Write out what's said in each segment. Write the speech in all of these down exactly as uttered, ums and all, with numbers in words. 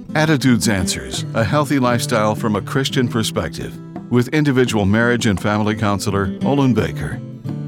Attitudes Answers, a healthy lifestyle from a Christian perspective, with individual marriage and family counselor Olin Baker.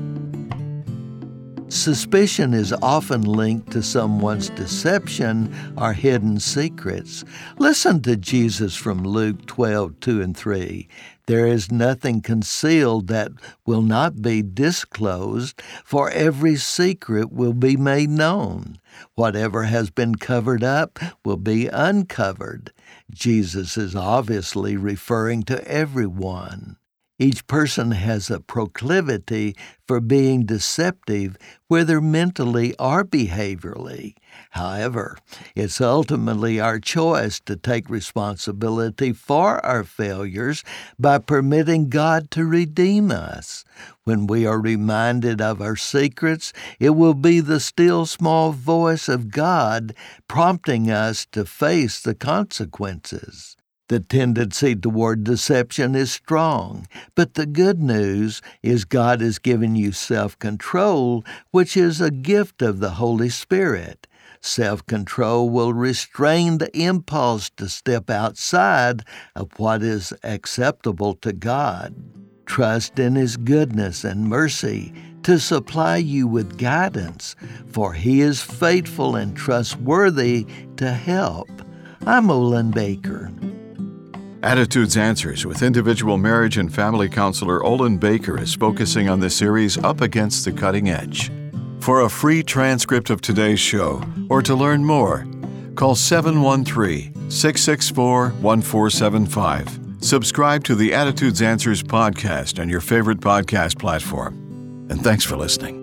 Suspicion is often linked to someone's deception or hidden secrets. Listen to Jesus from Luke twelve, two and three. There is nothing concealed that will not be disclosed, for every secret will be made known. Whatever has been covered up will be uncovered. Jesus is obviously referring to everyone. Each person has a proclivity for being deceptive, whether mentally or behaviorally. However, it's ultimately our choice to take responsibility for our failures by permitting God to redeem us. When we are reminded of our secrets, it will be the still small voice of God prompting us to face the consequences. The tendency toward deception is strong, but the good news is God has given you self-control, which is a gift of the Holy Spirit. Self-control will restrain the impulse to step outside of what is acceptable to God. Trust in His goodness and mercy to supply you with guidance, for He is faithful and trustworthy to help. I'm Olin Baker. Attitudes Answers with individual marriage and family counselor Olin Baker is focusing on the series Up Against the Cutting Edge. For a free transcript of today's show or to learn more, call seven one three, six six four, one four seven five. Subscribe to the Attitudes Answers podcast on your favorite podcast platform. And thanks for listening.